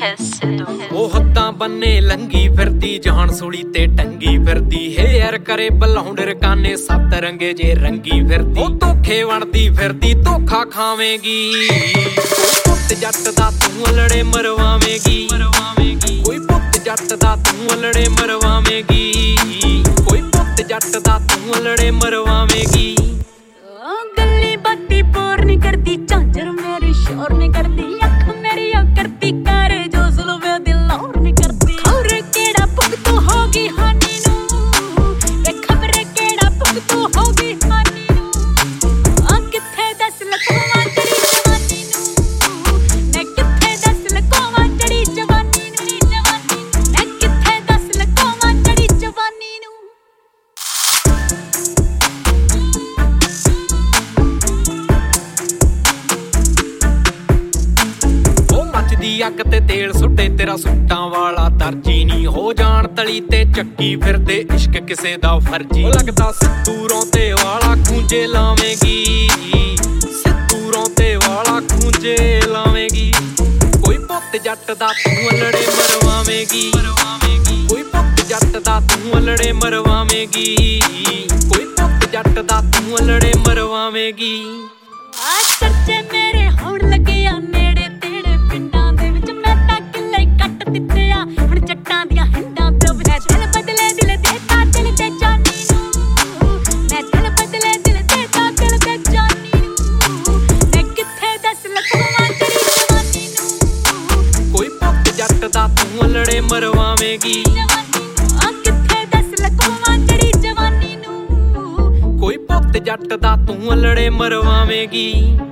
ਉਹ ਹੱਥਾਂ ਬੰਨੇ ਲੰਗੀ ਫਿਰਦੀ ਜਾਨ ਸੂਲੀ ਤੇ ਟੰਗੀ ਫਿਰਦੀ ਹੇਅਰ ਕਰੇ ਬਲੌਂਡ ਰਕਾਨੇ ਸੱਤ ਰੰਗੇ ਜੇ ਰੰਗੀ ਫਿਰਦੀ ਉਹ ਧੋਖੇ ਵਣਦੀ ਫਿਰਦੀ ਧੋਖਾ ਖਾਵੇਂਗੀ ਪੁੱਤ ਜੱਟ ਦਾ ਤੂੰ ਲੜੇ ਮਰਵਾਵੇਂਗੀ ਕੋਈ ਪੁੱਤ ਜੱਟ ਦਾ ਤੂੰ ਲੜੇ ਮਰਵਾਵੇਂਗੀ ਕੋਈ ਪੁੱਤ ਜੱਟ ਦਾ ਤੂੰ ਲੜੇ ਮਰਵਾਵੇਂਗੀ ਗੱਲੀ ਬਾਤੀ ਬੋਰ ਨਹੀਂ ਕਰਦੀ ਝਾਂਜਰ ਮੇਰੀ ਸ਼ੋਰ ਨਹੀਂ ਕਰਦੀ ਅੱਖ ਮੇਰੀ ਉਹ ਕਰਦੀ ਕਰ ਜੋ ਜ਼ੁਲਮ ਦਿਲ ਔਰ ਨਹੀਂ ਕਰਦੀ ਔਰ ਕਿਹੜਾ ਭੁਗਤੂ ਹੋ ਗਈ ਹਾਨੀ ਨੂੰ ਵੇ ਖਬਰੇ ਕਿਹੜਾ ਭੁਗਤੂ ਹੋ ਗਈ ਹਾਨੀ ਨੂੰ ਆ ਕਿੱਥੇ ਦੱਸ ਲਕੋਵਾਂ ਤੇਰੀ ਜਵਾਨੀ ਨੂੰ ਮੈਂ ਕਿੱਥੇ ਦੱਸ ਲਕੋਵਾਂ ਤੇਰੀ ਜਵਾਨੀ ਨੂੰ ਮੈਂ ਕਿੱਥੇ ਦੱਸ ਲਕੋਵਾਂ ਤੇਰੀ ਜਵਾਨੀ ਨੂੰ ਅੱਗ ਤੇ ਤੇਲ ਸੁੱਟੇ ਤੇਰਾ ਸੁੱਟਾਂ ਵਾਲਾ ਦਰਜੀ ਨਹੀਂ ਹੋ ਜਾਣ ਤਲੀ ਤੇ ਚੱਕੀ ਫਿਰਦੇ ਇਸ਼ਕ ਕਿਸੇ ਦਾ ਫਰਜੀ ਉਹ ਲੱਗਦਾ ਸਿੱਧੂਰੋਂ ਤੇ ਵਾਲਾ ਖੂੰਜੇ ਲਾਵੇਂਗੀ ਸਿੱਧੂਰੋਂ ਤੇ ਵਾਲਾ ਖੂੰਜੇ ਲਾਵੇਂਗੀ ਕੋਈ ਪੁੱਤ ਜੱਟ ਦਾ ਤੂੰ ਲੜੇ ਮਰਵਾਵੇਂਗੀ ਕੋਈ ਪੁੱਤ ਜੱਟ ਦਾ ਤੂੰ ਲੜੇ ਮਰਵਾਵੇਂਗੀ ਕੋਈ ਪੁੱਤ ਜੱਟ ਦਾ ਤੂੰ ਲੜੇ ਮਰਵਾਵੇਂਗੀ ਆ ਚਰਚੇ ਮੇਰੇ ਹੋਣ ਲੱਗੇ ਆ ਨੇੜੇ ਤੇੜੇ ਪਿੰਡਾਂ ਦੇ ਵਿੱਚ ਮੈਂ ਤਾਂ ਕਿੱਲੇ ਕੱਟ ਦਿੱਤੇ ਆ ਹੁਣ ਜੱਟਾਂ ਦੀਆਂ ਹਿੰਡਾਂ ਤੋਂ ਮੈਂ ਦਿਲ ਬਦਲੇ ਦਿਲ ਦੇਤਾ ਦਿਲ ਤੇ ਜਾਨੀ ਨੂੰ ਮੈਂ ਦਿਲ ਬਦਲੇ ਦਿਲ ਦੇਤਾ ਦਿਲ ਤੇ ਜਾਨੀ ਨੂੰ ਮੈਂ ਕਿੱਥੇ ਦੱਸ ਲਕੋਵਾਂ ਤੇਰੀ ਜਵਾਨੀ ਨੂੰ ਕੋਈ ਪੁੱਤ ਜੱਟ ਦਾ ਤੂੰ ਲੜੇ ਮਰਵਾਵੇਂਗੀ ਆ ਕਿੱਥੇ ਦੱਸ ਲਕੋਵਾਂ ਤੇਰੀ ਜਵਾਨੀ ਨੂੰ ਕੋਈ ਪੁੱਤ ਜੱਟ ਦਾ ਤੂੰ ਲੜੇ ਮਰਵਾਵੇਂਗੀ।